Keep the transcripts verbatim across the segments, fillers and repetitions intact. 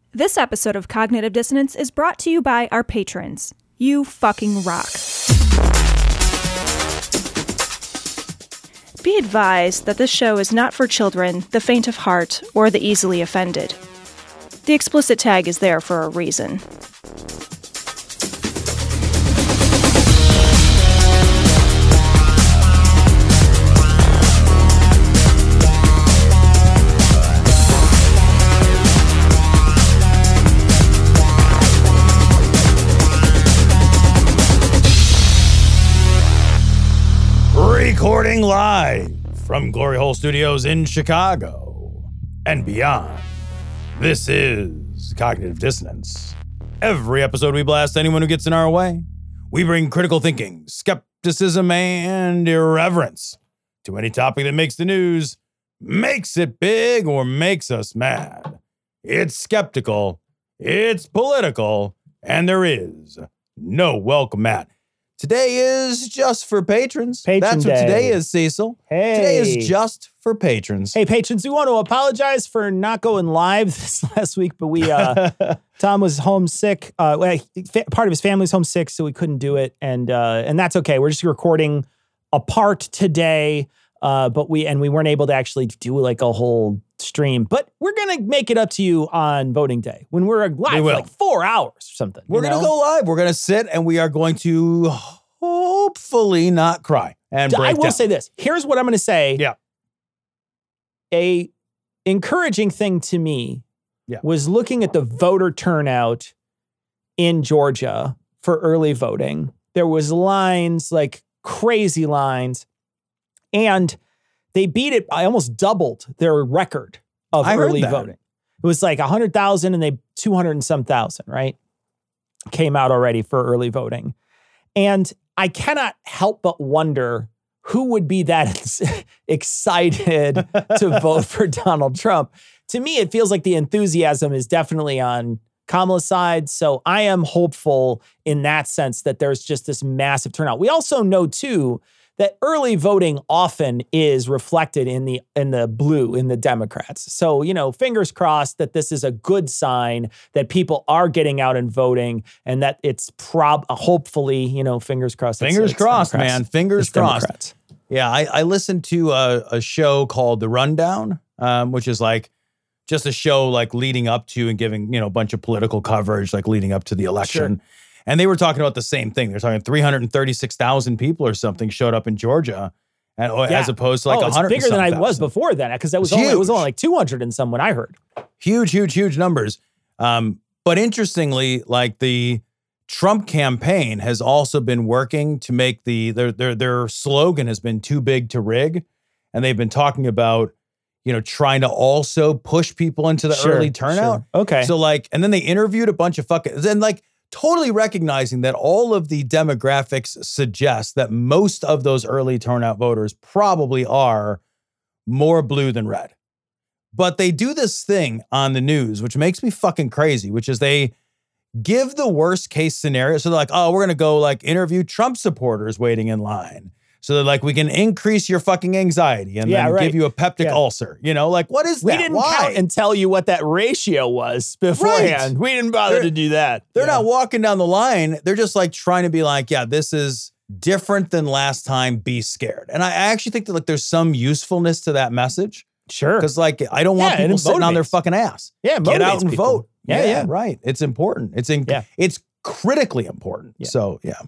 This episode of Cognitive Dissonance is brought to you by our patrons. You fucking rock. Be advised that this show is not for children, the faint of heart, or the easily offended. The explicit tag is there for a reason. Recording live from Glory Hole Studios in Chicago and beyond. This is Cognitive Dissonance. Every episode we blast anyone who gets in our way. We bring critical thinking, skepticism, and irreverence to any topic that makes the news, makes it big, or makes us mad. It's skeptical, it's political, and there is no welcome mat. Today is just for patrons. Patron That's what day. today is, Cecil. Hey. Today is just for patrons. Hey, patrons, we want to apologize for not going live this last week, but we, uh, Tom was homesick. Uh, well, fa- part of his family's homesick, so we couldn't do it. And, uh, and that's okay. We're just recording a part today. Uh, but we, and we weren't able to actually do like a whole stream, but we're going to make it up to you on voting day when we're live for like four hours or something. We're going to go live. We're going to sit and we are going to hopefully not cry. And break I will down. say this. Here's what I'm going to say. Yeah. A encouraging thing to me yeah. was looking at the voter turnout in Georgia for early voting. There was lines, like crazy lines, and they beat it. I almost doubled their record of I early heard that. voting. It was like one hundred thousand and they two hundred and some thousand, right? Came out already for early voting. And I cannot help but wonder who would be that excited to vote for Donald Trump. To me, it feels like the enthusiasm is definitely on Kamala's side. So I am hopeful in that sense that there's just this massive turnout. We also know, too, that early voting often is reflected in the in the blue, in the Democrats. So, you know, fingers crossed that this is a good sign that people are getting out and voting and that it's prob hopefully, you know, fingers crossed. Fingers it's, crossed, Democrats. man. Fingers It's crossed. Democrats. Yeah, I, I listened to a, a show called The Rundown, um, which is like just a show like leading up to and giving, you know, a bunch of political coverage, like leading up to the election. Sure. And they were talking about the same thing. They're talking three hundred thirty-six thousand people or something showed up in Georgia, and, Yeah. as opposed to like oh, one it's hundred. bigger than I was before then, because that was It's only, it was huge. only like two hundred and some when I heard. Huge, huge, huge numbers. Um, but interestingly, like the Trump campaign has also been working to make the their their their slogan has been too big to rig, and they've been talking about, you know, trying to also push people into the Sure, early turnout. sure. Okay. So like, and then they interviewed a bunch of fucking, then like totally recognizing that all of the demographics suggest that most of those early turnout voters probably are more blue than red. But they do this thing on the news, which makes me fucking crazy, which is they give the worst case scenario. So they're like, oh, we're going to go like interview Trump supporters waiting in line. So they're like, we can increase your fucking anxiety and Yeah, then right. give you a peptic Yeah. ulcer. You know, like what is that? We didn't Why? count and tell you what that ratio was beforehand. We didn't bother They're- to do that. They're Yeah. not walking down the line. They're just like trying to be like, yeah, this is different than last time. Be scared. And I actually think that like there's some usefulness to that message. Sure. Because like, I don't want Yeah, and people it sitting on their motivates. fucking ass. Yeah, it Get out motivates and people. vote. Yeah, yeah. Right. It's important. It's in, Yeah. it's critically important. Yeah. So yeah.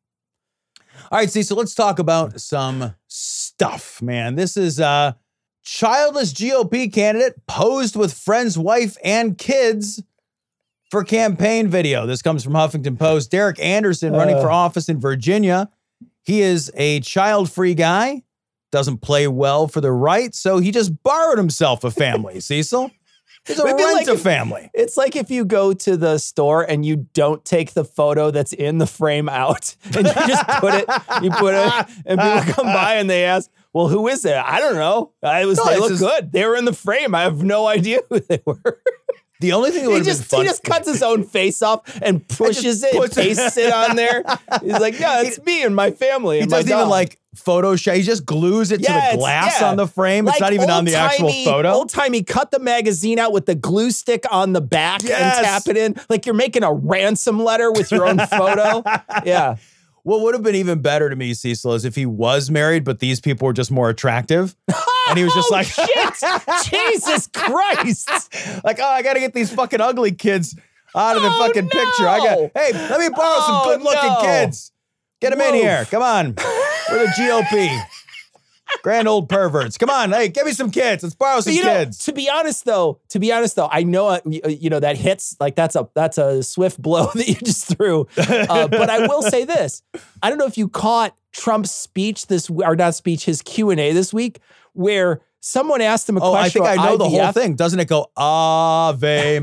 All right, see, so let's talk about some stuff, man. This is a childless G O P candidate posed with friend's wife and kids for campaign video. This comes from Huffington Post. Derek Anderson running Uh. for office in Virginia. He is a child-free guy, doesn't play well for the right, so he just borrowed himself a family, Cecil. He's a Maybe like if- rent-a-family. It's like if you go to the store and you don't take the photo that's in the frame out and you just put it, you put it, and people come by and they ask, well, who is it? I don't know. I was, No, they it's look just- good. They were in the frame. I have no idea who they were. The only thing that He would have been just, fun. he just cuts his own face off and pushes it and puts it- pastes it on there. He's like, yeah, it's me and my family He and my doesn't even dog. like Photoshop. He just glues it Yeah, to the it's- glass yeah. on the frame. Like it's not even on the actual old-timey- photo. Old-timey, cut the magazine out with the glue stick on the back Yes. and tap it in. Like you're making a ransom letter with your own photo. Yeah. What would have been even better to me, Cecil, is if he was married, but these people were just more attractive. And he was just Oh, like, shit. Jesus Christ. like, oh, I got to get these fucking ugly kids out of the Oh, fucking no. picture. I got, hey, let me borrow Oh, some good looking no. kids. Get them in Woof. here. Come on. We're the G O P. Grand old perverts. Come on. Hey, give me some kids. Let's borrow some you know, kids. to be honest, though, to be honest, though, I know uh, you you know that hits like that's a that's a swift blow that you just threw. Uh, but I will say this: I don't know if you caught Trump's speech this or not speech, his Q and A this week, where someone asked him a Oh, I question. think I about know the I V F. whole thing. Doesn't it go Ave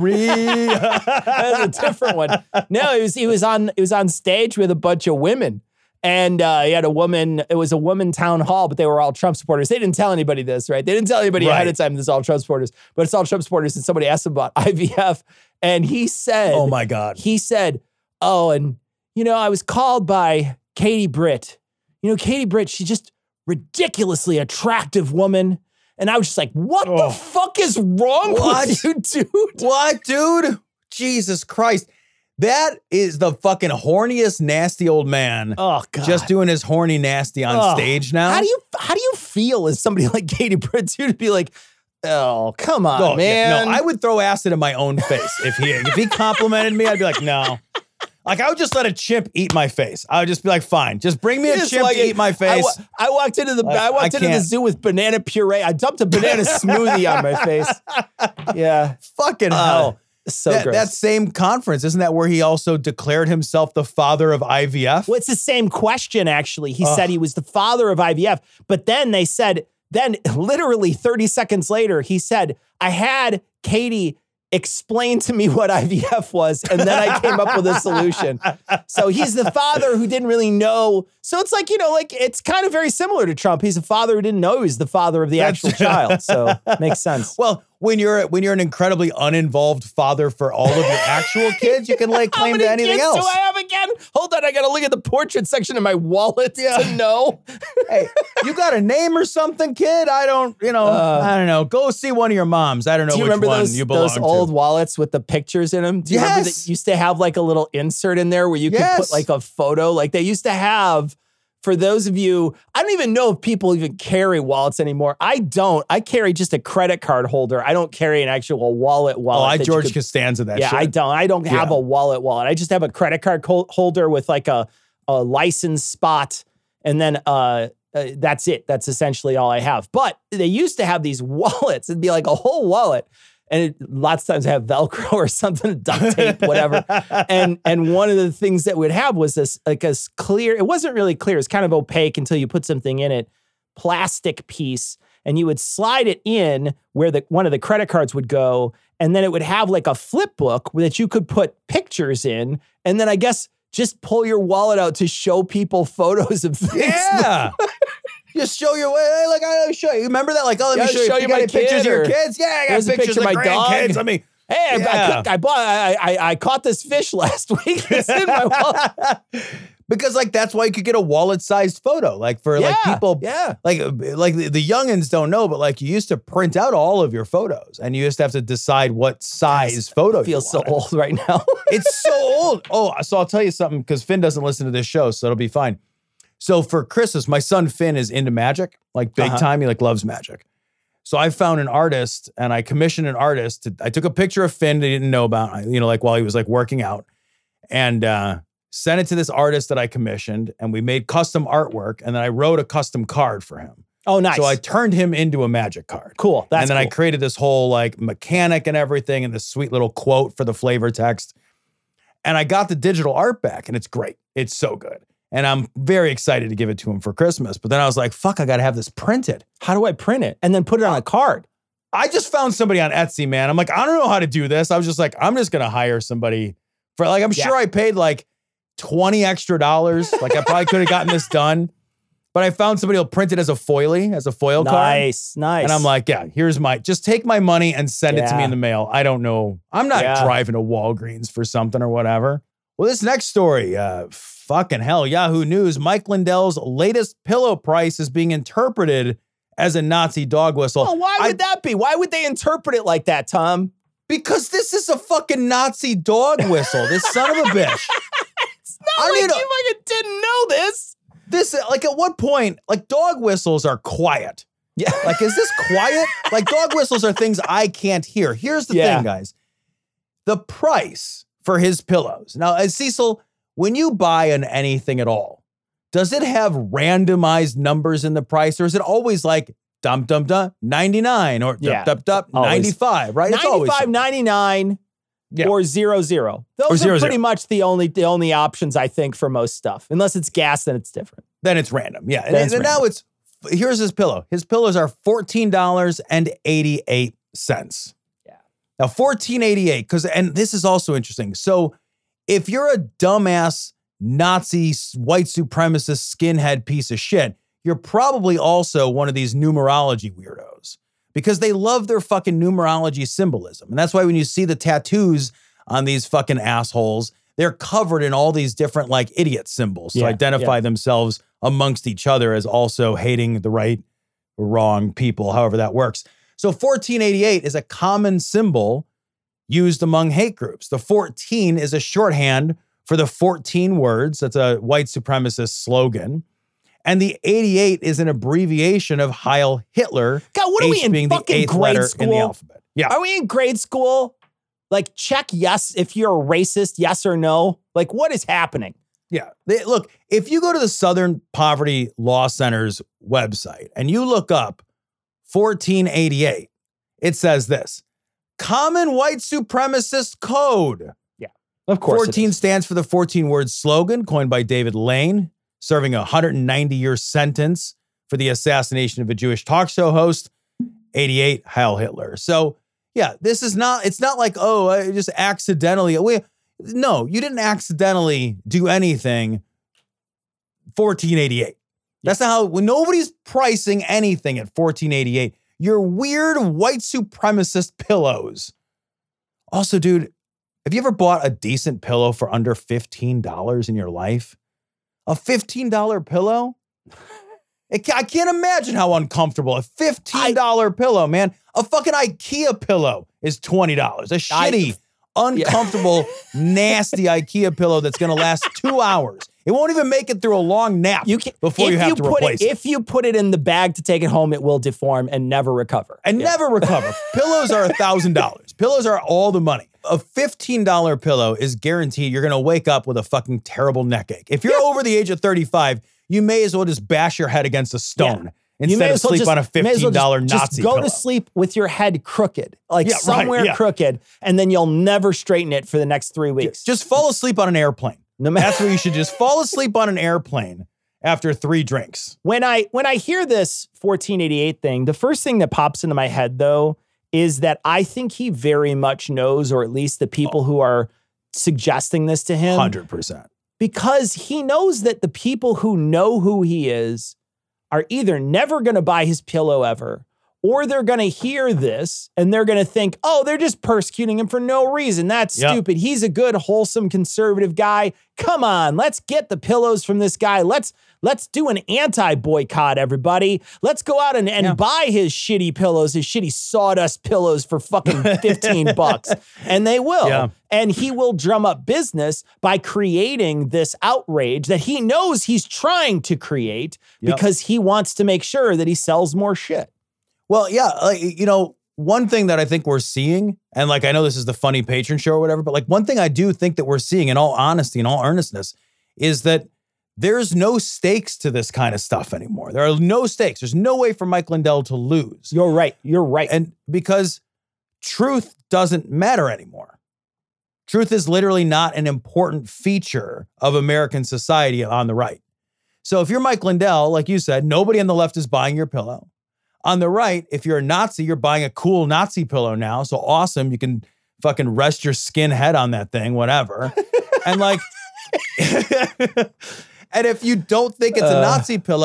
Maria? That's a different one. No, he was he was on he was on stage with a bunch of women. And uh, he had a woman, it was a woman town hall, but they were all Trump supporters. They didn't tell anybody this, right? They didn't tell anybody ahead Right. of time this is all Trump supporters, but it's all Trump supporters. And somebody asked him about I V F. And he said, Oh my God. he said, oh, and you know, I was called by Katie Britt. You know, Katie Britt, she's just ridiculously attractive woman. And I was just like, what Oh. the fuck is wrong What? with you, dude? What, dude? Jesus Christ. That is the fucking horniest, nasty old man. Oh, God. Just doing his horny nasty on Ugh. stage now. How do you how do you feel as somebody like Katie Britt too to be like, oh, come on, Oh, yeah, man. no, I would throw acid in my own face. If he if he complimented me, I'd be like, no. Like, I would just let a chimp eat my face. I would just be like, fine, just bring me a It's chimp like to it- eat my I, face. wa- I walked into the Like, I walked I into the can't. zoo with banana puree. I dumped a banana smoothie on my face. Yeah. Fucking Uh, hell. So that, gross. that same conference, isn't that where he also declared himself the father of I V F? Well, it's the same question, actually. He Ugh. said he was the father of I V F, but then they said, then literally thirty seconds later, he said, I had Katie explain to me what I V F was, and then I came up with a solution. So he's the father who didn't really know. So it's like, you know, like it's kind of very similar to Trump. He's a father who didn't know he was the father of the That's- actual child. So makes sense. Well, when you're when you're an incredibly uninvolved father for all of your actual kids, you can lay How claim many to anything kids else. do I have again? Hold on, I gotta look at the portrait section in my wallet to know. Hey, you got a name or something, kid? I don't, you know, Uh, I don't know. Go see one of your moms. I don't know Do you which remember one those, you belong those old to. wallets with the pictures in them? Do you remember Yes. that used to have like a little insert in there where you could Yes. put like a photo? Like they used to have, for those of you, I don't even know if people even carry wallets anymore. I don't. I carry just a credit card holder. I don't carry an actual wallet Oh, wallet. I that you George could- Costanza that yeah, shit. I don't. I don't have Yeah. a wallet wallet. I just have a credit card col- holder with like a, a license spot. And then uh, uh, that's it. That's essentially all I have. But they used to have these wallets. It'd be like a whole wallet. And it, lots of times have Velcro or something, duct tape, whatever. and and one of the things that we'd have was this like a s- clear, it wasn't really clear. It's kind of opaque until you put something in it, plastic piece. And you would slide it in where the one of the credit cards would go. And then it would have like a flip book that you could put pictures in. And then I guess just pull your wallet out to show people photos of things. Yeah. Just show your way. Hey, like, I show you. Remember that? Like, oh, let Yeah, me show you. show You you got my any pictures of kid, your or kids? Yeah, I got here's a pictures picture of of my my dog. grandkids. Let me. Hey, I, I, Yeah. cooked, I bought, I, I, I caught this fish last week. It's in my wallet. Because like that's why you could get a wallet-sized photo. Like for like Yeah, people, yeah. like like the, the youngins don't know, but like you used to print out all of your photos, and you used to have to decide what size photo. I feel you so wanted. old right now. It's so old. Oh, so I'll tell you something because Finn doesn't listen to this show, so it'll be fine. So for Christmas, my son Finn is into magic, like big Uh-huh. time. He like loves magic. So I found an artist and I commissioned an artist. To, I took a picture of Finn that he didn't know about, you know, like while he was like working out, and uh, sent it to this artist that I commissioned, and we made custom artwork, and then I wrote a custom card for him. Oh, nice. So I turned him into a magic card. cool. That's and then I cool. created this whole like mechanic and everything, and this sweet little quote for the flavor text. And I got the digital art back, and it's great. It's so good. And I'm very excited to give it to him for Christmas. But then I was like, fuck, I got to have this printed. How do I print it and then put it on a card? I just found somebody on Etsy, man. I'm like, I don't know how to do this. I was just like, I'm just going to hire somebody for like, I'm Yeah. sure I paid like twenty extra dollars. Like I probably could have gotten this done. But I found somebody who'll print it as a foilie, as a foil card. Nice, nice. And I'm like, yeah, here's my, just take my money and send it to me Yeah. in the mail. I don't know. I'm not Yeah. driving to Walgreens for something or whatever. Well, this next story, uh, fucking hell, Yahoo News, Mike Lindell's latest pillow price is being interpreted as a Nazi dog whistle. Well, why would I, that be? Why would they interpret it like that, Tom? Because this is a fucking Nazi dog whistle. This son of a bitch. It's not I like mean, you fucking didn't know this. This, like, at what point, like, dog whistles are quiet. Yeah. Like, is this quiet? Like, dog whistles are things I can't hear. Here's the yeah. thing, guys. The price for his pillows. Now, as Cecil, when you buy an anything at all, does it have randomized numbers in the price, or is it always like dum dum dum ninety-nine or yeah. dup dup dup ninety-five, right? It's ninety-five, ninety-nine, yeah. or zero zero. Those or are zero, pretty zero. much the only the only options I think for most stuff. Unless it's gas, then it's different. Then it's random. Yeah. Then and it's and random. now it's here's his pillow. His pillows are fourteen dollars and eighty-eight cents. Yeah. Now fourteen eighty-eight, because and this is also interesting. So if you're a dumbass Nazi white supremacist skinhead piece of shit, you're probably also one of these numerology weirdos because they love their fucking numerology symbolism. And that's why when you see the tattoos on these fucking assholes, they're covered in all these different like idiot symbols to yeah, identify yeah. themselves amongst each other as also hating the right or wrong people, however that works. So fourteen eighty-eight is a common symbol used among hate groups. The fourteen is a shorthand for the fourteen words. That's a white supremacist slogan. And the eighty-eight is an abbreviation of Heil Hitler. God, what are H we in being the fucking eighth grade letter school? in the alphabet. Yeah. Are we in grade school? Like, check yes if you're a racist, yes or no. Like, what is happening? Yeah. They, look, if you go to the Southern Poverty Law Center's website and you look up fourteen eighty-eight, it says this: Common White Supremacist Code. Yeah, of course. fourteen stands for the fourteen words slogan coined by David Lane, serving a one hundred ninety year sentence for the assassination of a Jewish talk show host. eighty-eight, Heil Hitler. So, yeah, this is not, it's not like, oh, I just accidentally, we, no, you didn't accidentally do anything. fourteen eighty-eight. That's not how, when nobody's pricing anything at fourteen eighty-eight, your weird white supremacist pillows. Also, dude, have you ever bought a decent pillow for under fifteen dollars in your life? A fifteen dollar pillow? It, I can't imagine how uncomfortable. A fifteen dollar I, pillow, man. A fucking IKEA pillow is twenty dollars. A shitty, I, uncomfortable, yeah. nasty IKEA pillow that's going to last two hours. It won't even make it through a long nap you can, before you have you to replace it, it. If you put it in the bag to take it home, it will deform and never recover. And yeah. never recover. Pillows are one thousand dollars. Pillows are all the money. A fifteen dollar pillow is guaranteed you're going to wake up with a fucking terrible neck ache. If you're yeah. over the age of thirty-five, you may as well just bash your head against a stone. Yeah. Instead of sleep just, on a fifteen dollar well just, Nazi just go pillow. to sleep with your head crooked, like yeah, somewhere right, yeah. crooked, and then you'll never straighten it for the next three weeks. Just fall asleep on an airplane. No matter. That's where you should just fall asleep on an airplane after three drinks. When I when I hear this fourteen eighty-eight thing, the first thing that pops into my head, though, is that I think he very much knows, or at least the people oh. who are suggesting this to him. one hundred percent. Because he knows that the people who know who he is are either never going to buy his pillow ever, or they're going to hear this and they're going to think, oh, they're just persecuting him for no reason. That's yep. stupid. He's a good, wholesome, conservative guy. Come on, let's get the pillows from this guy. Let's let's do an anti-boycott, everybody. Let's go out and, and yeah. buy his shitty pillows, his shitty sawdust pillows for fucking fifteen bucks. And they will. Yeah. And he will drum up business by creating this outrage that he knows he's trying to create yep. because he wants to make sure that he sells more shit. Well, yeah, like, you know, one thing that I think we're seeing, and like, I know this is the funny patron show or whatever, but like one thing I do think that we're seeing in all honesty, in all earnestness, is that there's no stakes to this kind of stuff anymore. There are no stakes. There's no way for Mike Lindell to lose. You're right. You're right. And because truth doesn't matter anymore. Truth is literally not an important feature of American society on the right. So if you're Mike Lindell, like you said, nobody on the left is buying your pillow. On the right, if you're a Nazi, you're buying a cool Nazi pillow now. So awesome. You can fucking rest your skin head on that thing, whatever. And like, and if you don't think it's a Nazi uh, pillow,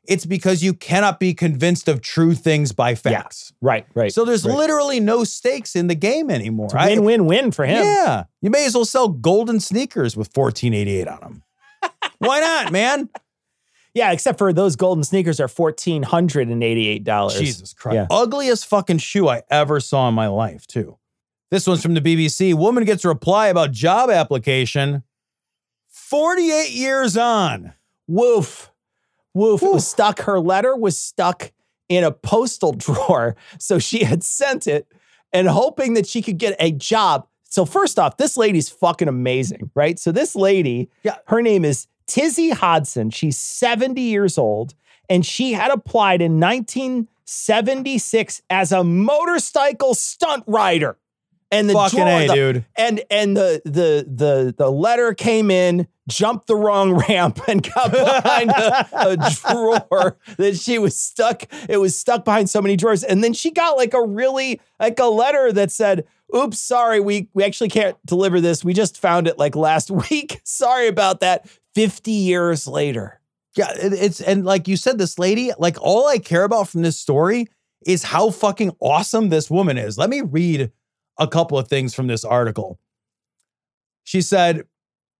it's because you cannot be convinced of true things by facts. Yeah. Right, right. So there's right. literally no stakes in the game anymore. It's a win, win, win for him. Yeah. You may as well sell golden sneakers with fourteen eighty-eight on them. Why not, man? Yeah, except for those golden sneakers are one thousand four hundred eighty-eight dollars. Jesus Christ. Yeah. Ugliest fucking shoe I ever saw in my life, too. This one's from the B B C. Woman gets a reply about job application forty-eight years on. Woof. Woof. It was stuck. Her letter was stuck in a postal drawer. So she had sent it and hoping that she could get a job. So first off, this lady's fucking amazing, right? So this lady, yeah. her name is Tizzy Hodson. She's seventy years old, and she had applied in nineteen seventy-six as a motorcycle stunt rider. And the fucking drawer, A, the, dude. And and the the the the letter came in, jumped the wrong ramp, and got behind a, a drawer that she was stuck. It was stuck behind so many drawers. And then she got like a really like a letter that said, oops, sorry, we we actually can't deliver this. We just found it like last week. Sorry about that. fifty years later. Yeah, it, it's, and like you said, this lady, like all I care about from this story is how fucking awesome this woman is. Let me read a couple of things from this article. She said,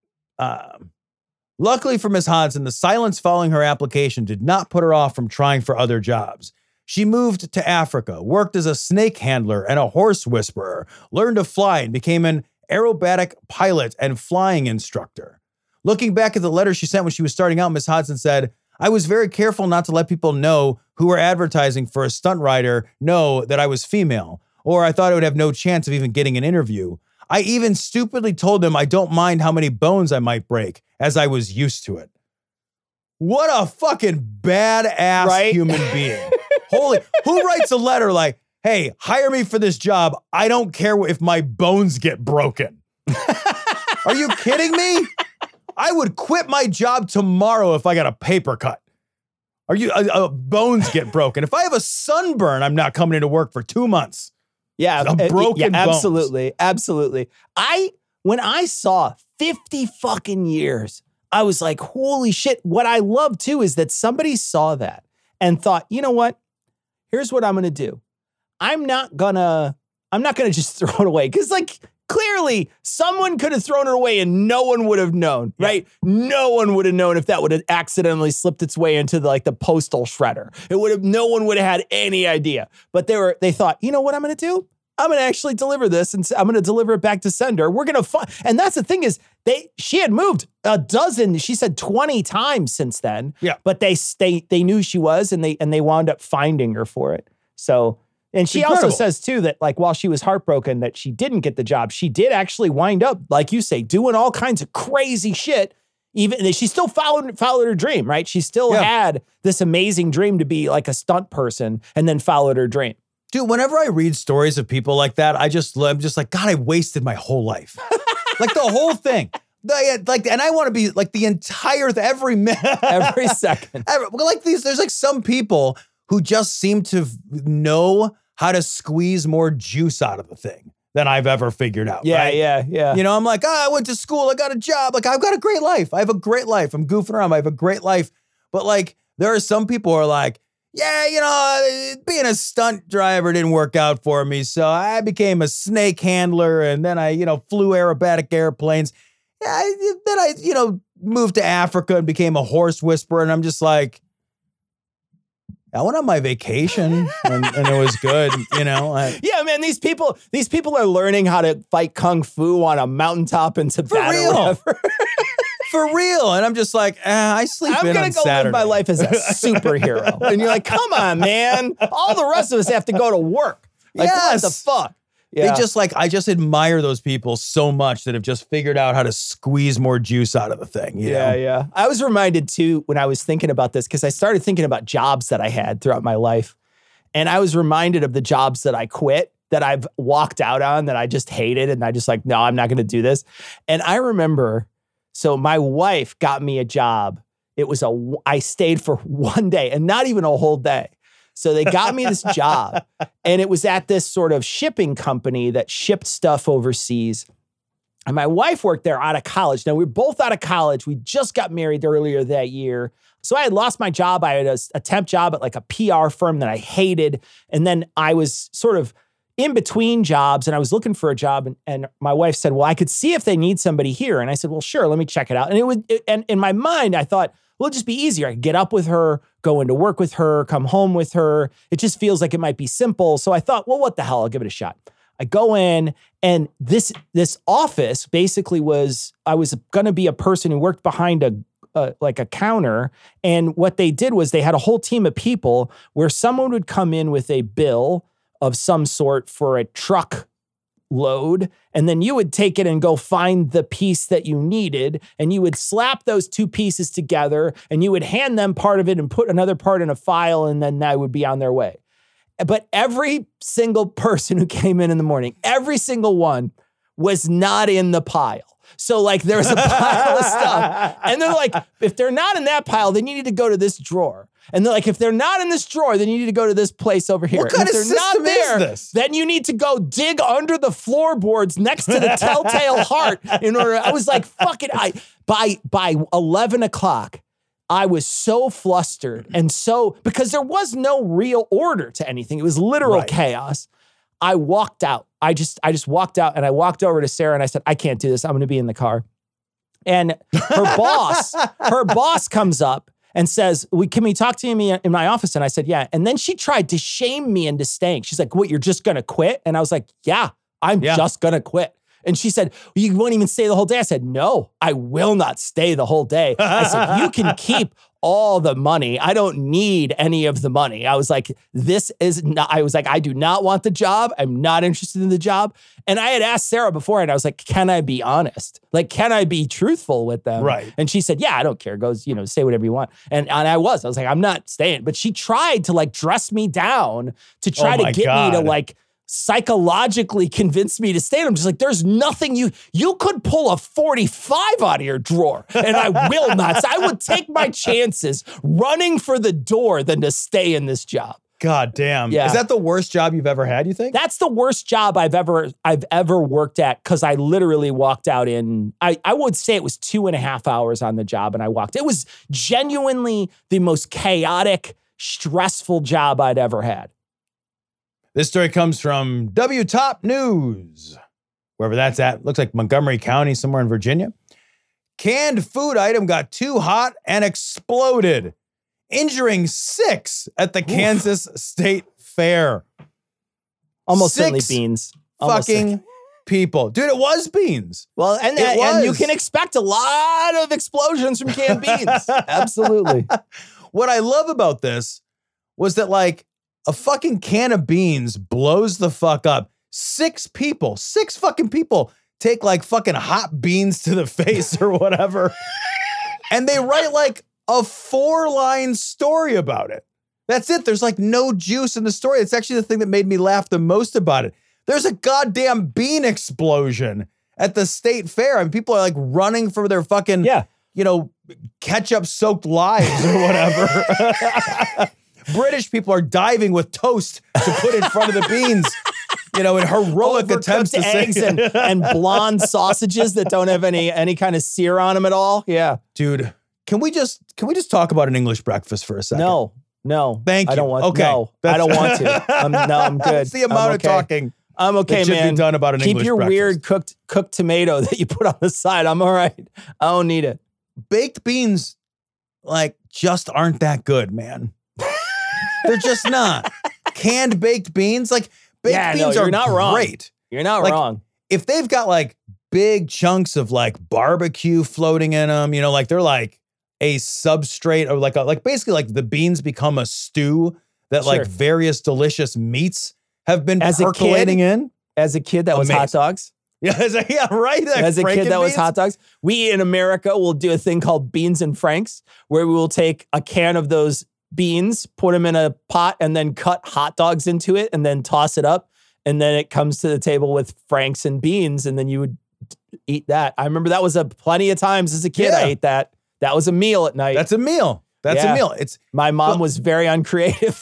um, luckily for Miz Hodson, the silence following her application did not put her off from trying for other jobs. She moved to Africa, worked as a snake handler and a horse whisperer, learned to fly, and became an aerobatic pilot and flying instructor. Looking back at the letter she sent when she was starting out, Miz Hodson said, I was very careful not to let people know who were advertising for a stunt rider know that I was female, or I thought I would have no chance of even getting an interview. I even stupidly told them I don't mind how many bones I might break, as I was used to it. What a fucking badass right? human being. Holy, who writes a letter like, hey, hire me for this job. I don't care if my bones get broken. Are you kidding me? I would quit my job tomorrow if I got a paper cut. Are you, uh, uh, bones get broken. If I have a sunburn, I'm not coming into work for two months. Yeah, a broken yeah, bones. absolutely, absolutely. I when I saw fifty fucking years, I was like, holy shit. What I love too is that somebody saw that and thought, you know what? Here's what I'm gonna do. I'm not gonna, I'm not gonna just throw it away. Cause like clearly someone could have thrown it away and no one would have known, yeah. right? No one would have known if that would have accidentally slipped its way into the, like the postal shredder. It would have, no one would have had any idea. But they were, they thought, you know what I'm going to do? I'm going to actually deliver this and I'm going to deliver it back to sender. We're going to find, and that's the thing is they, she had moved a dozen, she said twenty times since then. Yeah. But they, they, they knew she was and they, and they wound up finding her for it. So, and she Incredible. also says, too, that like while she was heartbroken that she didn't get the job, she did actually wind up, like you say, doing all kinds of crazy shit. Even she still followed, followed her dream, right? She still yeah. had this amazing dream to be like a stunt person and then followed her dream. Dude, whenever I read stories of people like that, I just, I'm just like, God, I wasted my whole life. Like the whole thing. The, like, and I want to be like the entire, every minute. Every second. Every, like these, there's like some people who just seem to know how to squeeze more juice out of the thing than I've ever figured out. Yeah, right? yeah, yeah. You know, I'm like, oh, I went to school, I got a job. Like, I've got a great life. I have a great life. I'm goofing around. I have a great life. But like, there are some people who are like, yeah, you know, being a stunt driver didn't work out for me. So I became a snake handler and then I, you know, flew aerobatic airplanes. Yeah, I, then I, you know, moved to Africa and became a horse whisperer. And I'm just like, I went on my vacation and, and it was good, you know. I, yeah, man, these people, these people are learning how to fight kung fu on a mountaintop in Tibet or whatever. For real. And I'm just like, eh, I sleep I'm in gonna on go Saturday. live my life as a superhero. And you're like, come on, man. All the rest of us have to go to work. Like, yes. what the fuck? Yeah. They just like, I just admire those people so much that have just figured out how to squeeze more juice out of the thing. You yeah, know? yeah. I was reminded too when I was thinking about this, because I started thinking about jobs that I had throughout my life. And I was reminded of the jobs that I quit, that I've walked out on, that I just hated. And I just like, no, I'm not going to do this. And I remember, so my wife got me a job. It was a, I stayed for one day and not even a whole day. So they got me this job and it was at this sort of shipping company that shipped stuff overseas. And my wife worked there out of college. Now, we were both out of college. We just got married earlier that year. So I had lost my job. I had a, a temp job at like a P R firm that I hated. And then I was sort of in between jobs and I was looking for a job. And, and my wife said, well, I could see if they need somebody here. And I said, well, sure, let me check it out. And it would, it, and in my mind, I thought, well, it'll just be easier. I could get up with her, go into work with her, come home with her. It just feels like it might be simple. So I thought, well, what the hell? I'll give it a shot. I go in and this this office basically was, I was going to be a person who worked behind a, a like a counter. And what they did was they had a whole team of people where someone would come in with a bill of some sort for a truck load. And then you would take it and go find the piece that you needed. And you would slap those two pieces together and you would hand them part of it and put another part in a file. And then that would be on their way. But every single person who came in in the morning, every single one was not in the pile. So like there was a pile of stuff. And they're like, if they're not in that pile, then you need to go to this drawer. And they're like, if they're not in this drawer, then you need to go to this place over here. What kind and if of they're system not there, is this? then you need to go dig under the floorboards next to the telltale heart in order. I was like, fuck it. I by by eleven o'clock. I was so flustered and so, because there was no real order to anything. It was literal Right. chaos. I walked out. I just, I just walked out and I walked over to Sarah and I said, I can't do this. I'm going to be in the car. And her boss, her boss comes up and says, we, can we talk to me in my office? And I said, yeah. And then she tried to shame me into staying. She's like, what, you're just going to quit? And I was like, yeah, I'm Yeah. just going to quit. And she said, you won't even stay the whole day. I said, no, I will not stay the whole day. I said, you can keep all the money. I don't need any of the money. I was like, this is not, I was like, I do not want the job. I'm not interested in the job. And I had asked Sarah before and I was like, can I be honest? Like, can I be truthful with them? Right. And she said, yeah, I don't care. Goes, you know, say whatever you want. And, and I was, I was like, I'm not staying. But she tried to like dress me down to try Oh to my get God. me to like, psychologically convinced me to stay. And I'm just like, there's nothing you, you could pull a forty-five out of your drawer and I will not. So I would take my chances running for the door than to stay in this job. God damn. Yeah. Is that the worst job you've ever had, you think? That's the worst job I've ever, I've ever worked at. Cause I literally walked out in, I, I would say it was two and a half hours on the job and I walked. It was genuinely the most chaotic, stressful job I'd ever had. This story comes from W Top News, wherever that's at. Looks like Montgomery County, somewhere in Virginia. Canned food item got too hot and exploded, injuring six at the Oof. Kansas State Fair. Almost Six certainly beans. Almost Fucking certainly. people. Dude, it was beans. Well, and, It and you was. can expect a lot of explosions from canned beans. Absolutely. What I love about this was that, like, a fucking can of beans blows the fuck up. Six people, six fucking people take like fucking hot beans to the face or whatever. And they write like a four line story about it. That's it. There's like no juice in the story. It's actually the thing that made me laugh the most about it. There's a goddamn bean explosion at the state fair and people are like running for their fucking, Yeah. you know, ketchup soaked lives or whatever. British people are diving with toast to put in front of the beans, you know, in heroic attempts to Overcooked say, eggs and, and blonde sausages that don't have any any kind of sear on them at all. Yeah. dude, can we just can we just talk about an English breakfast for a second? No, no. Thank I don't you. want Okay. No, I don't want to. I'm, no, I'm good. That's the amount I'm of okay. talking I'm okay, that should man. be done about an Keep English your breakfast. weird cooked cooked tomato that you put on the side. I'm all right. I don't need it. Baked beans, like, just aren't that good, man. They're just not. Canned baked beans, like, baked Yeah, no, beans you're are not wrong. great. You're not Like, wrong. If they've got like big chunks of like barbecue floating in them, you know, like they're like a substrate or like a, like basically like the beans become a stew that Sure. like various delicious meats have been As a percolating kid, in. As a kid, that was hot Amazing. dogs. Yeah, as a, yeah, right. like As a kid, Franken that was beans. hot dogs. We in America will do a thing called Beans and Franks, where we will take a can of those beans, put them in a pot, and then cut hot dogs into it, and then toss it up, and then it comes to the table with Franks and beans, and then you would eat that. I remember that was a plenly of times as a kid. I Yeah. ate that. That was a meal at night. That's a meal. That's Yeah. a meal. It's My mom Well- was very uncreative.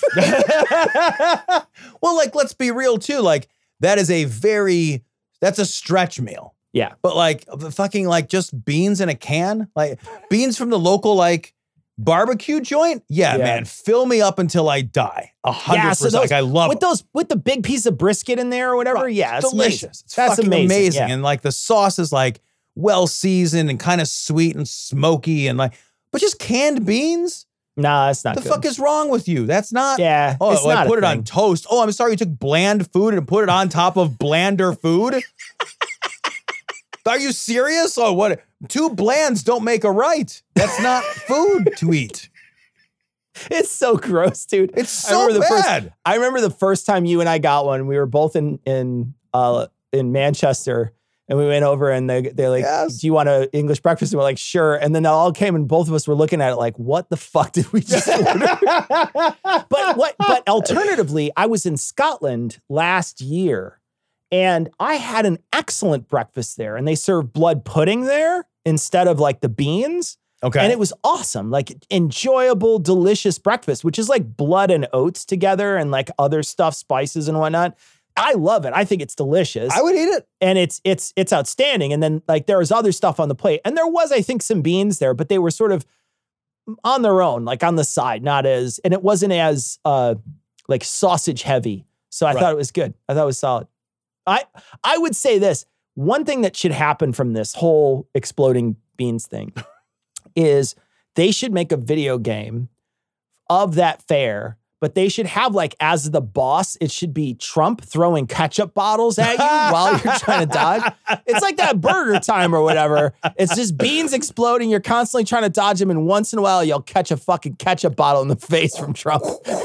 well, like, let's be real too. Like, that is a very that's a stretch meal. Yeah. But like the fucking like just beans in a can, like beans from the local like barbecue joint. Yeah, Yeah. man, fill me up until I die. A hundred Yeah, so percent. Like I love with it. those with the big piece of brisket in there or whatever. Right. Yeah, it's delicious. amazing. It's That's fucking amazing. amazing. Yeah. And like the sauce is like well seasoned and kind of sweet and smoky and like, but just canned beans. Nah, it's not The good. fuck is wrong with you? That's not. Yeah, Oh, it's well, not I a put it thing. on toast. Oh, I'm sorry. You took bland food and put it on top of blander food. Are you serious? Oh, what? Two blands don't make a right. That's not food to eat. It's so gross, dude. It's I so remember the bad. First, I remember the first time you and I got one. We were both in in uh, in Manchester, and we went over, and they they're like, Yes. "Do you want an English breakfast?" And we're like, "Sure." And then they all came, and both of us were looking at it like, "What the fuck did we just order?" But what? But alternatively, I was in Scotland last year, and I had an excellent breakfast there, and they served blood pudding there instead of like the beans. Okay. And it was awesome, like enjoyable, delicious breakfast, which is like blood and oats together and like other stuff, spices and whatnot. I love it. I think it's delicious. I would eat it. And it's it's it's outstanding. And then like there was other stuff on the plate. And there was, I think, some beans there, but they were sort of on their own, like on the side, not as, and it wasn't as uh like sausage heavy. So I Right. thought it was good. I thought it was solid. I I would say this. One thing that should happen from this whole exploding beans thing is they should make a video game of that fair, but they should have like, as the boss, it should be Trump throwing ketchup bottles at you while you're trying to dodge. It's like that Burger Time or whatever. It's just beans exploding. You're constantly trying to dodge them. And once in a while, you'll catch a fucking ketchup bottle in the face from Trump.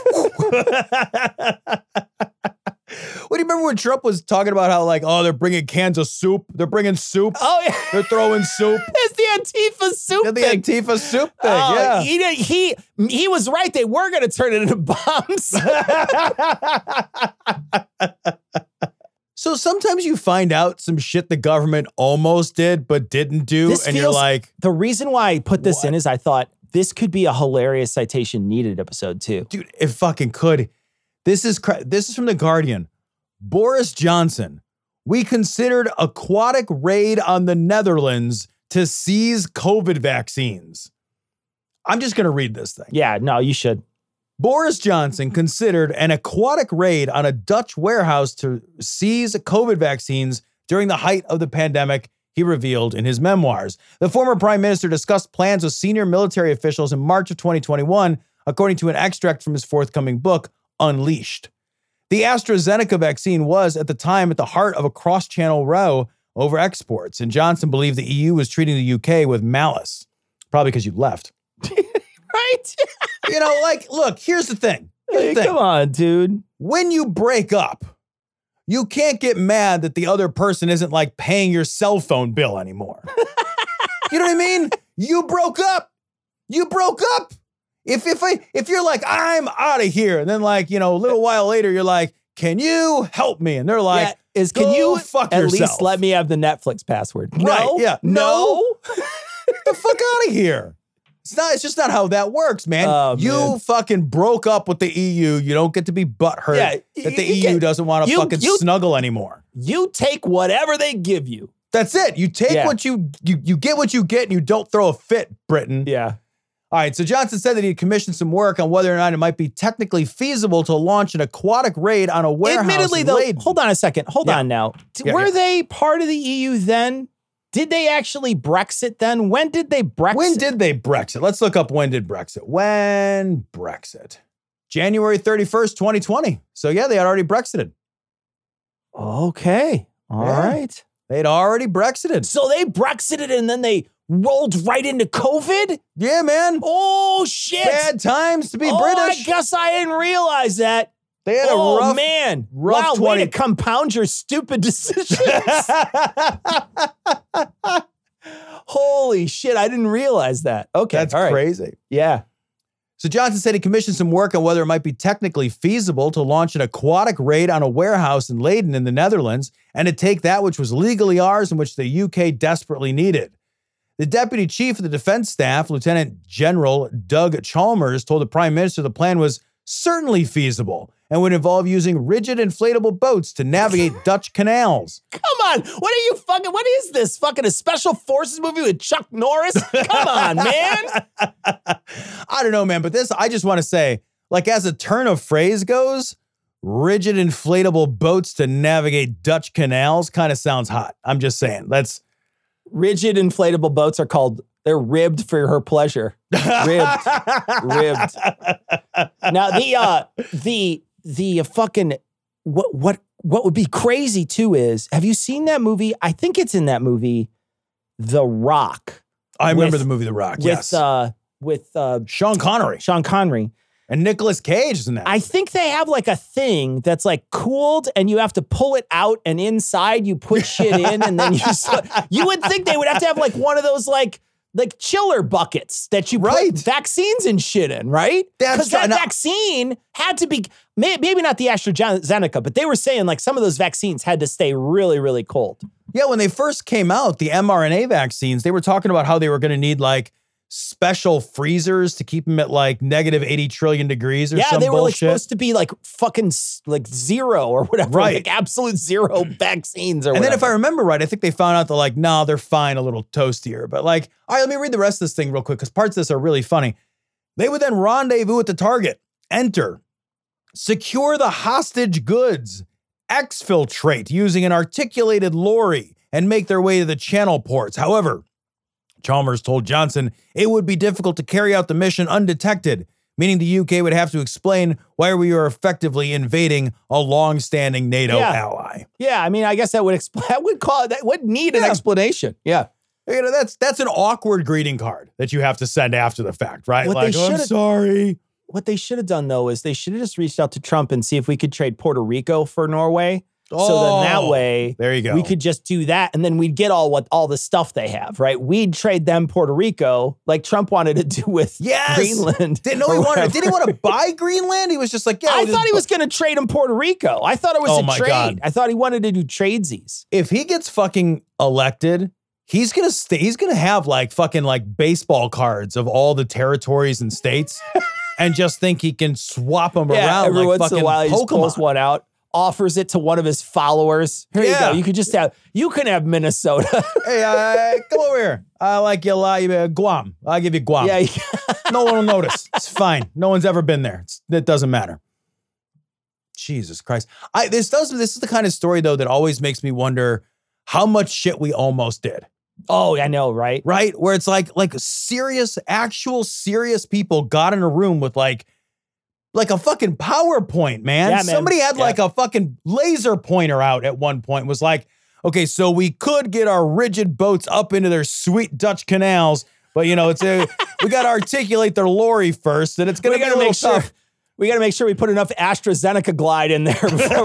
What do you remember when Trump was talking about how like, oh, they're bringing cans of soup. They're bringing soup. Oh, yeah. They're throwing soup. It's the Antifa soup Yeah, the thing. Antifa soup thing. Oh, yeah. he, did- he he was right. They were going to turn it into bombs. So sometimes you find out some shit the government almost did but didn't do, This and you're feels- like, The reason why I put this What? in is I thought this could be a hilarious citation needed episode too. dude, it fucking could. This is cra- this is from The Guardian. Boris Johnson. We considered aquatic raid on the Netherlands to seize COVID vaccines. I'm just going to read this thing. Yeah, no, you should. Boris Johnson considered an aquatic raid on a Dutch warehouse to seize COVID vaccines during the height of the pandemic, he revealed in his memoirs. The former prime minister discussed plans with senior military officials in March of twenty twenty-one, according to an extract from his forthcoming book, Unleashed. The AstraZeneca vaccine was, at the time, at the heart of a cross-channel row over exports, and Johnson believed the E U was treating the U K with malice. Probably because you left. Right? You know, like, look, here's the thing. Here's the Hey, thing. come on, dude. When you break up, you can't get mad that the other person isn't like paying your cell phone bill anymore. You know what I mean? You broke up. You broke up. If if I if you're like, I'm out of here, and then like, you know, a little while later, you're like, can you help me? And they're like, Yeah, is can go you fuck at yourself. least let me have the Netflix password? Right, No. yeah. No. Get the fuck out of here. It's not, it's just not how that works, man. Oh, you man. fucking broke up with the E U. You don't get to be butthurt Yeah, that the you E U get- doesn't want to you- fucking you- snuggle anymore. You take whatever they give you. That's it. You take Yeah. what you, you you get what you get and you don't throw a fit, Britain. Yeah. All right, so Johnson said that he'd commissioned some work on whether or not it might be technically feasible to launch an aquatic raid on a warehouse. Admittedly, in though, Leiden. hold on a second. Hold Yeah. on now. D- Yeah, Were yeah. they part of the E U then? Did they actually Brexit then? When did they Brexit? When did they Brexit? Let's look up when did Brexit. When Brexit? January thirty-first, twenty twenty. So yeah, they had already Brexited. Okay. All Yeah. right. They'd already Brexited. So they Brexited and then they rolled right into COVID? Yeah, man. Oh, shit. Bad times to be oh, British. I guess I didn't realize that. They had oh, a rough man. rough wow, twenty way to compound your stupid decisions. Holy shit, I didn't realize that. Okay, That's all right. crazy. Yeah. So Johnson said he commissioned some work on whether it might be technically feasible to launch an aquatic raid on a warehouse in Leiden in the Netherlands and to take that which was legally ours and which the U K desperately needed. The deputy chief of the defense staff, Lieutenant General Doug Chalmers, told the prime minister the plan was certainly feasible and would involve using rigid inflatable boats to navigate Dutch canals. Come on. What are you fucking, what is this? Fucking a special forces movie with Chuck Norris? Come on, man. I don't know, man, but this, I just want to say, like, as a turn of phrase goes, rigid inflatable boats to navigate Dutch canals kind of sounds hot. I'm just saying. That's rigid inflatable boats are called, they're ribbed for her pleasure. Ribbed. Ribbed. Now, the, uh, the, the fucking, what, what, what would be crazy too is, have you seen that movie? I think it's in that movie, The Rock. I remember with, the movie The Rock, with, yes. Uh, with uh, Sean Connery. Sean Connery. And Nicolas Cage is in that. I think they have like a thing that's like cooled and you have to pull it out and inside you put shit in and then you just, you would think they would have to have like one of those like like chiller buckets that you right. put vaccines and shit in, right? Because that vaccine had to be, maybe not the AstraZeneca, but they were saying like some of those vaccines had to stay really, really cold. Yeah, when they first came out, the mRNA vaccines, they were talking about how they were going to need like special freezers to keep them at like negative eighty trillion degrees or yeah, some they were bullshit. like supposed to be like fucking like zero or whatever, right. like absolute zero vaccines or and whatever. then if I remember right, I think they found out that like, nah, they're fine, a little toastier. But like, all right, let me read the rest of this thing real quick because parts of this are really funny. They would then rendezvous at the target, enter, secure the hostage goods, exfiltrate using an articulated lorry, and make their way to the channel ports. However, Chalmers told Johnson it would be difficult to carry out the mission undetected, meaning the U K would have to explain why we are effectively invading a long-standing NATO yeah. ally. Yeah, I mean, I guess that would explain. That would call that would need yeah. an explanation. Yeah, you know that's that's an awkward greeting card that you have to send after the fact, right? What like, they oh, I'm sorry. What they should have done though is they should have just reached out to Trump and see if we could trade Puerto Rico for Norway. Oh, so then that way, there you go. We could just do that, and then we'd get all what all the stuff they have, right? We'd trade them Puerto Rico, like Trump wanted to do with yes. Greenland. Didn't know he wanted. Did he want to buy Greenland? He was just like, yeah. I we'll thought he was going to trade him Puerto Rico. I thought it was oh a my trade. God. I thought he wanted to do tradesies. If he gets fucking elected, he's gonna stay. He's gonna have like fucking like baseball cards of all the territories and states, and just think he can swap them yeah, around every like once fucking in a while, he just Pokemon. pulls one out. Offers it to one of his followers. Here Yeah. you go. You could just have, you can have Minnesota. Hey, uh, come over here. I like you, uh, Guam. I'll give you Guam. yeah. No one will notice. It's fine. No one's ever been there. It's, it doesn't matter. Jesus Christ. I this does this is the kind of story though that always makes me wonder how much shit we almost did. Oh, I know, right? Right? Where it's like like serious, actual serious people got in a room with like Like a fucking PowerPoint, man. Yeah, man. Somebody had Yeah. like a fucking laser pointer out at one point. Was like, okay, so we could get our rigid boats up into their sweet Dutch canals, but you know, it's a we got to articulate their lorry first, and it's gonna We be gotta a make little sure. tough. We got to make sure we put enough AstraZeneca glide in there before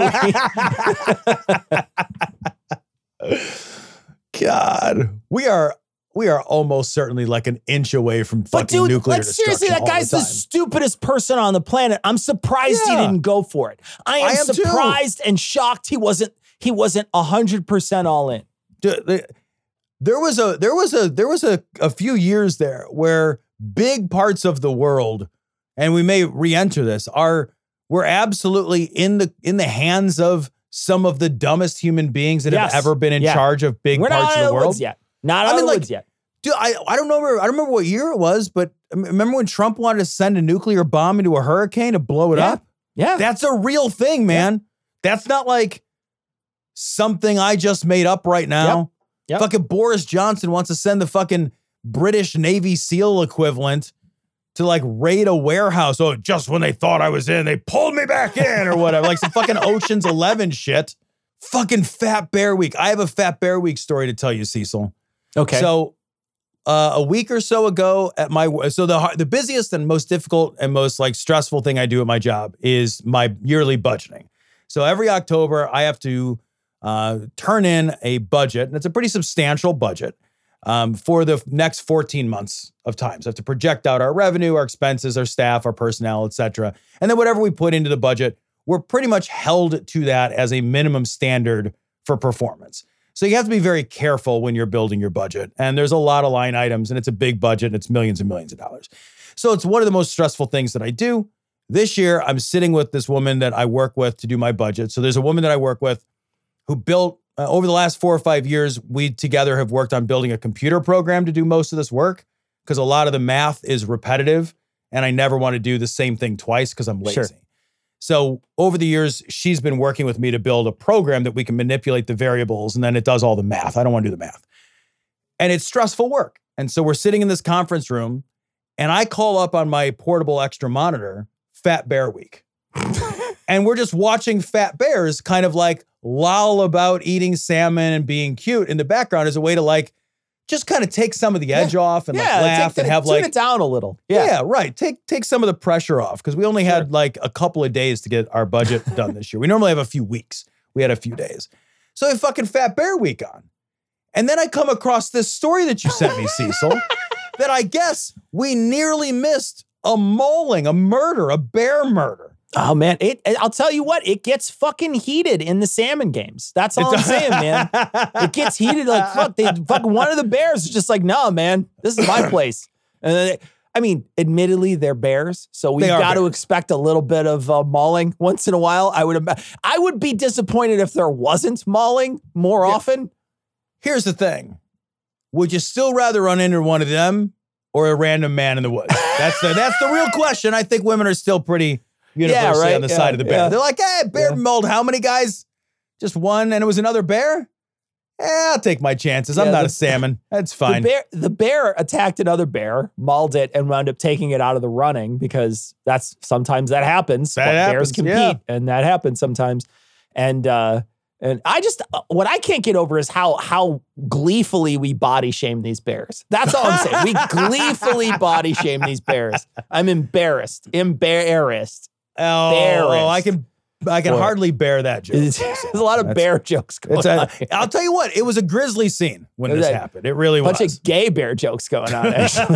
we. God, we are we are almost certainly like an inch away from fucking But dude, nuclear like seriously, that destruction all guy's the, the time. stupidest person on the planet. I'm surprised Yeah. he didn't go for it. I am, I am too. surprised and shocked he wasn't. He wasn't a hundred percent all in. Dude, the- There was a there was a there was a, a few years there where big parts of the world, and we may re-enter this, are we're absolutely in the in the hands of some of the dumbest human beings that Yes. have ever been in Yeah. charge of big We're not parts out of the world. woods yet. Not I out mean, of the like, woods yet. Dude, I, I don't remember I don't remember what year it was, but remember when Trump wanted to send a nuclear bomb into a hurricane to blow it Yeah. up? Yeah. That's a real thing, man. That's not like something I just made up right now. Yep. Yep. Fucking Boris Johnson wants to send the fucking British Navy SEAL equivalent to like raid a warehouse. Oh, just when they thought I was in, they pulled me back in or whatever. Like some fucking Ocean's Eleven shit. Fucking Fat Bear Week. I have a Fat Bear Week story to tell you, Cecil. Okay. So uh, a week or so ago at my, so the the busiest and most difficult and most like stressful thing I do at my job is my yearly budgeting. So every October I have to uh, turn in a budget, and it's a pretty substantial budget um, for the next fourteen months of time. So I have to project out our revenue, our expenses, our staff, our personnel, et cetera. And then whatever we put into the budget, we're pretty much held to that as a minimum standard for performance. So you have to be very careful when you're building your budget. And there's a lot of line items, and it's a big budget, and it's millions and millions of dollars. So it's one of the most stressful things that I do. This year, I'm sitting with this woman that I work with to do my budget. So there's a woman that I work with who built, uh, over the last four or five years, we together have worked on building a computer program to do most of this work because a lot of the math is repetitive and I never want to do the same thing twice because I'm lazy. Sure. So over the years, she's been working with me to build a program that we can manipulate the variables and then it does all the math. I don't want to do the math. And it's stressful work. And so we're sitting in this conference room and I call up on my portable extra monitor, Fat Bear Week. And we're just watching fat bears kind of like loll about eating salmon and being cute in the background as a way to like, just kind of take some of the edge yeah. off and yeah, like laugh the, and have tune like. it down a little. Yeah, yeah right. Take take some of the pressure off because we only had sure. like a couple of days to get our budget done this year. We normally have a few weeks. We had a few days. So I fucking Fat Bear Week on. And then I come across this story that you sent me, Cecil, that I guess we nearly missed a mauling, a murder, a bear murder. Oh, man. It. I'll tell you what. It gets fucking heated in the salmon games. That's all I'm saying, man. It gets heated like, fuck. They, fucking one of the bears is just like, no, man. This is my place. And they, I mean, admittedly, they're bears. So we've got to expect a little bit of uh, mauling once in a while. I would I would be disappointed if there wasn't mauling more yeah. often. Here's the thing. Would you still rather run into one of them or a random man in the woods? That's the, that's the real question. I think women are still pretty universally yeah, right? on the yeah, side of the bear. Yeah. They're like, hey, bear yeah. mauled how many guys? Just one, and it was another bear? Yeah, I'll take my chances. I'm yeah, not the, a salmon. That's fine. The bear, the bear attacked another bear, mauled it, and wound up taking it out of the running because that's sometimes that happens. That happens, bears compete, yeah. and that happens sometimes. And uh, and I just what I can't get over is how how gleefully we body shame these bears. That's all I'm saying. We gleefully body shame these bears. I'm embarrassed. Embarrassed. Oh, oh, I can I can Boy. hardly bear that joke. There's a lot of That's, bear jokes going a, on. I'll tell you what, it was a grisly scene when this a happened. It really was. A bunch of gay bear jokes going on, actually.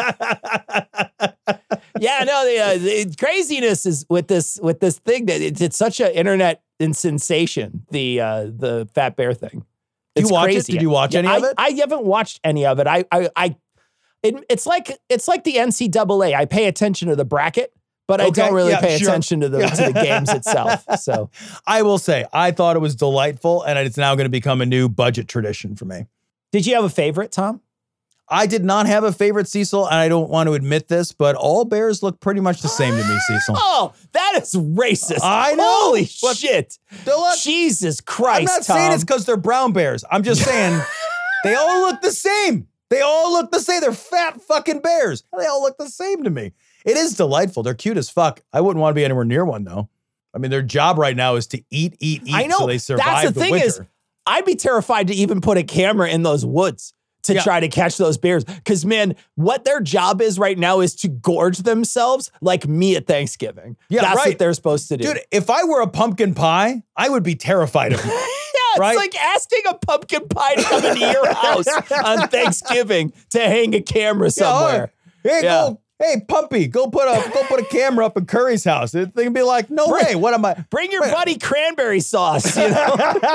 yeah, no, the, uh, the craziness is with this with this thing that it, it's such an internet sensation, the uh, the fat bear thing. Did you watch crazy. it? Did you watch any I, of it? I haven't watched any of it. I I, I it, it's like it's like the N C double A. I pay attention to the bracket. But okay, I don't really yeah, pay sure. attention to the, to the games itself. So I will say, I thought it was delightful, and it's now going to become a new budget tradition for me. Did you have a favorite, Tom? I did not have a favorite, Cecil, and I don't want to admit this, but all bears look pretty much the same to me, Cecil. Oh, that is racist. I know. Holy shit. Look, Jesus Christ, I'm not Tom. saying it's because they're brown bears. I'm just saying they all look the same. They all look the same. They're fat fucking bears. They all look the same to me. It is delightful. They're cute as fuck. I wouldn't want to be anywhere near one, though. I mean, their job right now is to eat, eat, eat, I know. so they survive That's the, the thing winter. Is, I'd be terrified to even put a camera in those woods to yeah. try to catch those bears. Because, man, what their job is right now is to gorge themselves like me at Thanksgiving. Yeah, That's right. what they're supposed to do. Dude, if I were a pumpkin pie, I would be terrified of you. Yeah, right? It's like asking a pumpkin pie to come into your house on Thanksgiving to hang a camera somewhere. Yeah, hey, yeah. go. Hey, Pumpy, go put a go put a camera up in Curry's house. They can be like, no bring, way. What am I? Bring your buddy cranberry sauce. You know?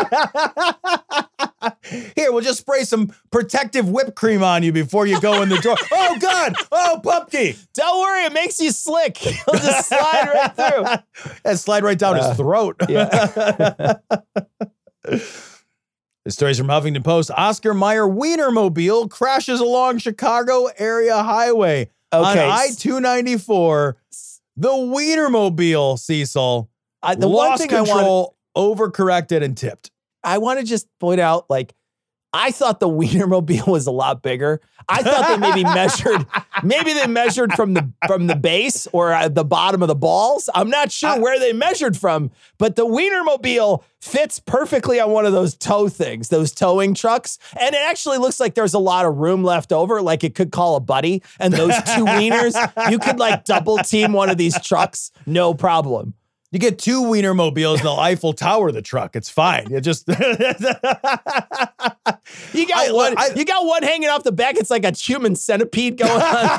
Here, we'll just spray some protective whipped cream on you before you go in the door. Oh God! Oh, Pumpkin! Don't worry, it makes you slick. He'll just slide right through and slide right down uh, his throat. Yeah. The story's from Huffington Post. Oscar Mayer Wienermobile crashes along Chicago area highway. Okay. On I two ninety-four, the Wienermobile, Cecil, uh, the lost one thing control, I wanna, overcorrected, and tipped. I want to just point out, like, I thought the Wienermobile was a lot bigger. I thought they maybe measured, maybe they measured from the from the base or at the bottom of the balls. I'm not sure I, where they measured from, but the Wienermobile fits perfectly on one of those tow things, those towing trucks. And it actually looks like there's a lot of room left over, like it could call a buddy. And those two wieners, you could like double team one of these trucks, no problem. You get two Wienermobiles in the Eiffel Tower of the truck. It's fine. You just you got I, one. I, you got one hanging off the back. It's like a human centipede going on.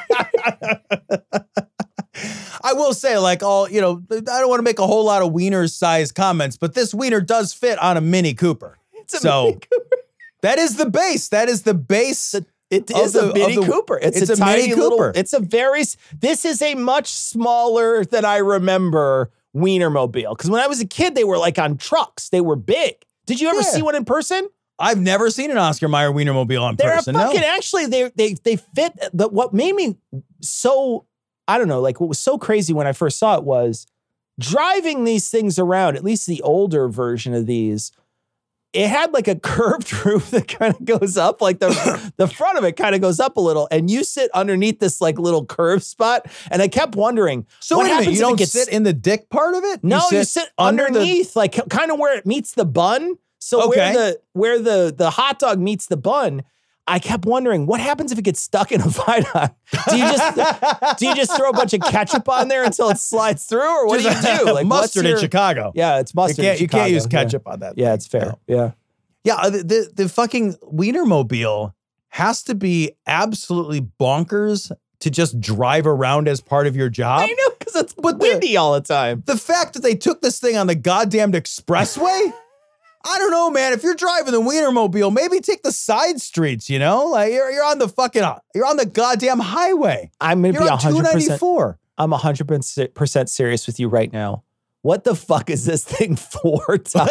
I will say, like, all you know, I don't want to make a whole lot of wiener-sized comments, but this wiener does fit on a Mini Cooper. It's a so Mini Cooper. That is the base. That is the base. The, It is the, a Mini the, Cooper. It's, it's a, a tiny Mini little. Cooper. It's a very. This is a much smaller than I remember Wienermobile. Because when I was a kid, they were like on trucks. They were big. Did you ever Yeah. see one in person? I've never seen an Oscar Mayer Wienermobile on They're person. fucking no. actually they they they fit. But what made me so I don't know, like what was so crazy when I first saw it was driving these things around. At least the older version of these. It had like a curved roof that kind of goes up, like the the front of it kind of goes up a little, and you sit underneath this like little curved spot. And I kept wondering, So what wait a minute, happens you if it don't gets, sit in the dick part of it? No, you sit, under the- underneath, like kind of where it meets the bun. So where Okay. the where the the hot dog meets the bun. I kept wondering, what happens if it gets stuck in a Vidon? Do you just do you just throw a bunch of ketchup on there until it slides through, or what do you do? Like what's mustard in your- Chicago. Yeah, it's You mustard. in can't, you can't Chicago, use yeah. ketchup on that. Yeah, thing. it's fair. No. Yeah. Yeah, the, the the fucking Wienermobile has to be absolutely bonkers to just drive around as part of your job. I know, because it's But the- windy all the time. The fact that they took this thing on the goddamned expressway, I don't know, man. If you're driving the Wienermobile, maybe take the side streets, you know? Like you're, you're on the fucking, you're on the goddamn highway. I'm going to You're be on one two hundred percent. ninety-four. I'm one hundred percent serious with you right now. What the fuck is this thing for, Tom?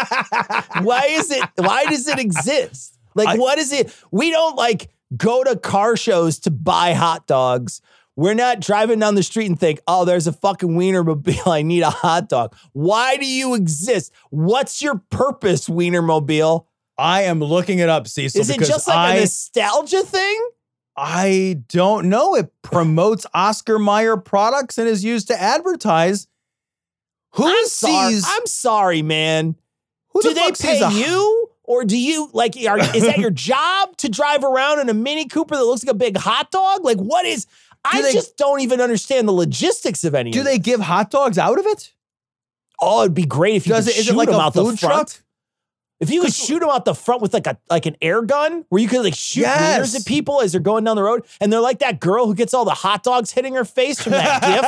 Why is it, why does it exist? Like, I- what is it? We don't like go to car shows to buy hot dogs. We're not driving down the street and think, oh, there's a fucking Wienermobile. I need a hot dog. Why do you exist? What's your purpose, Wienermobile? I am looking it up, Cecil. Is it because just like I, a nostalgia thing? I don't know. It promotes Oscar Mayer products and is used to advertise. Who I'm sorry. sees? I'm sorry, man. who Do the they fuck sees pay a- you? Or do you, like, are, is that your job to drive around in a Mini Cooper that looks like a big hot dog? Like, what is, I they- just don't even understand the logistics of any Do of they it. give hot dogs out of it? Oh, it'd be great if you Does could it? Is shoot it like them a out the food front. truck? If you could 'Cause- shoot them out the front with like a like an air gun where you could like shoot Yes. wieners at people as they're going down the road, and they're like that girl who gets all the hot dogs hitting her face from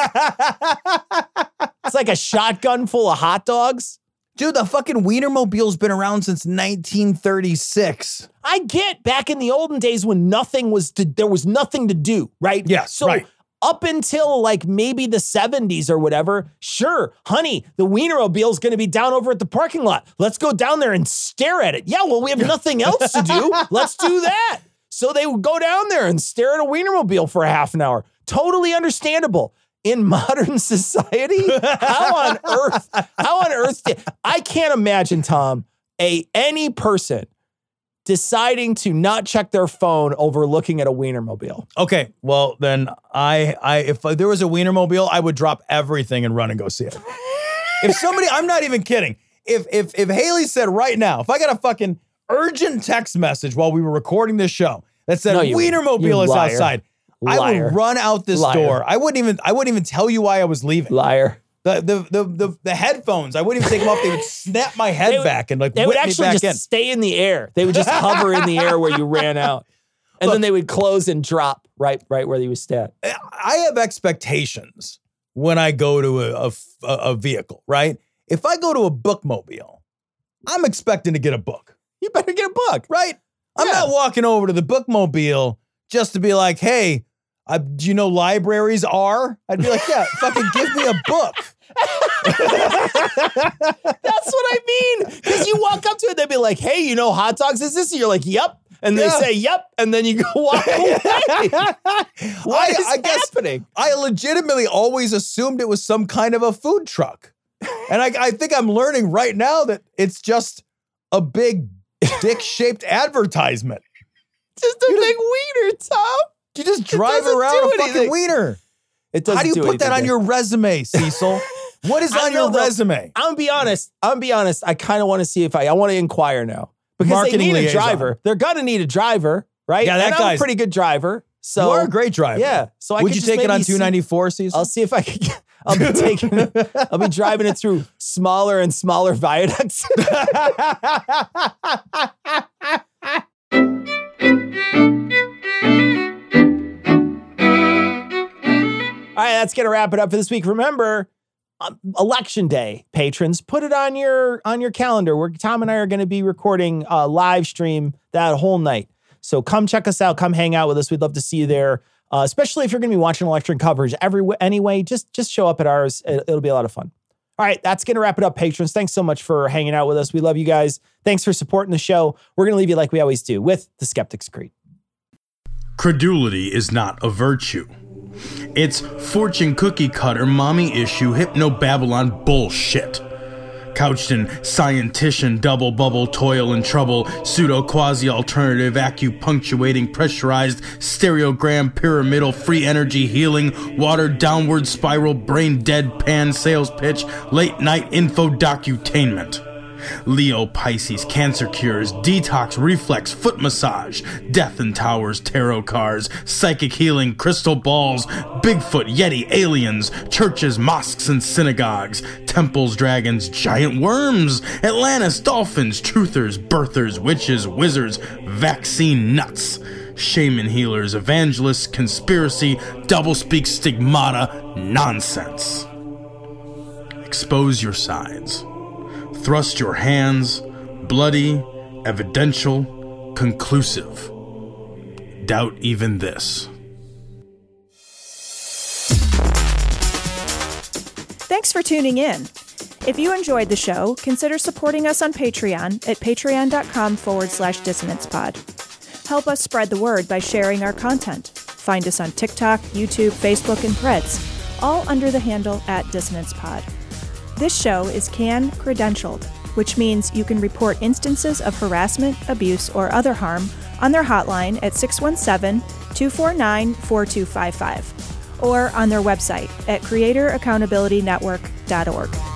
that gift. It's like a shotgun full of hot dogs. Dude, the fucking Wienermobile's been around since nineteen thirty-six. I get back in the olden days when nothing was to, there was nothing to do, right? Yes, so right. up until like maybe the seventies or whatever, sure, honey, the Wienermobile's going to be down over at the parking lot. Let's go down there and stare at it. Yeah, well, we have nothing else to do. Let's do that. So they would go down there and stare at a Wienermobile for a half an hour. Totally understandable. In modern society, how on earth, how on earth, did, I can't imagine, Tom, a any person deciding to not check their phone over looking at a Wienermobile. Okay, well then I I if there was a Wienermobile, I would drop everything and run and go see it. If somebody, I'm not even kidding. If if if Haley said right now, if I got a fucking urgent text message while we were recording this show that said No, you- Wienermobile you is liar. outside, I Liar. would run out this Liar. door. I wouldn't even I wouldn't even tell you why I was leaving. Liar. The the the the, the headphones, I wouldn't even take them off. They would snap my head They would- back and like They whip would me actually back just in. stay in the air. They would just hover in the air where you ran out. And Look. then they would close and drop right right where you was at. I have expectations when I go to a, a, a vehicle, right? If I go to a bookmobile, I'm expecting to get a book, You better get a book. right? I'm Yeah. not walking over to the bookmobile just to be like, hey, I, do you know libraries are? I'd be like, yeah, fucking give me a book. That's what I mean. Because you walk up to it, they'd be like, hey, you know hot dogs is this? And you're like, yep. And they Yeah. say, yep. And then you go walk away. What I, is I guess happening? I legitimately always assumed it was some kind of a food truck. And I, I think I'm learning right now that it's just a big dick-shaped advertisement. Just a big wiener, Tom. You just drive doesn't around do a fucking anything. wiener. It doesn't How do you do put that anything on there. your resume, Cecil? What is I on your know, though. resume? I'm gonna be honest. I'm gonna be honest. I kind of want to see if I, I want to inquire now because Marketing they need liaison. a driver. They're gonna need a driver, right? Yeah, that and I'm a guy's- pretty good driver. So You are a great driver. yeah. So I Would could you just take it on maybe see- two ninety-four, Cecil? I'll see if I can. Get, I'll be taking. it- I'll be driving it through smaller and smaller viaducts. All right, that's gonna wrap it up for this week. Remember, um, election day, patrons, put it on your on your calendar. Where Tom and I are going to be recording a live stream that whole night. So come check us out. Come hang out with us. We'd love to see you there, uh, especially if you're going to be watching election coverage every anyway. Just, just show up at ours. It, it'll be a lot of fun. All right, that's going to wrap it up, patrons. Thanks so much for hanging out with us. We love you guys. Thanks for supporting the show. We're going to leave you like we always do with the Skeptic's Creed. Credulity is not a virtue. It's fortune cookie cutter, mommy issue, hypno Babylon bullshit. Couched in scientician, double bubble, toil and trouble, pseudo quasi alternative, acupunctuating, pressurized, stereogram, pyramidal, free energy healing, water downward spiral, brain deadpan sales pitch, late night info docutainment. Leo, Pisces, cancer cures, detox, reflex, foot massage, death and towers, tarot cards, psychic healing, crystal balls, Bigfoot, Yeti, aliens, churches, mosques and synagogues, temples, dragons, giant worms, Atlantis, dolphins, truthers, birthers, witches, wizards, vaccine nuts, shaman healers, evangelists, conspiracy, doublespeak, stigmata, nonsense. Expose your sides. Thrust your hands, bloody, evidential, conclusive. Doubt even this. Thanks for tuning in. If you enjoyed the show, consider supporting us on Patreon at patreon.com forward slash dissonance pod. Help us spread the word by sharing our content. Find us on TikTok, YouTube, Facebook, and Threads, all under the handle at Dissonance Pod. This show is C A N credentialed, which means you can report instances of harassment, abuse, or other harm on their hotline at six one seven, two four nine, four two five five or on their website at creator accountability network dot org.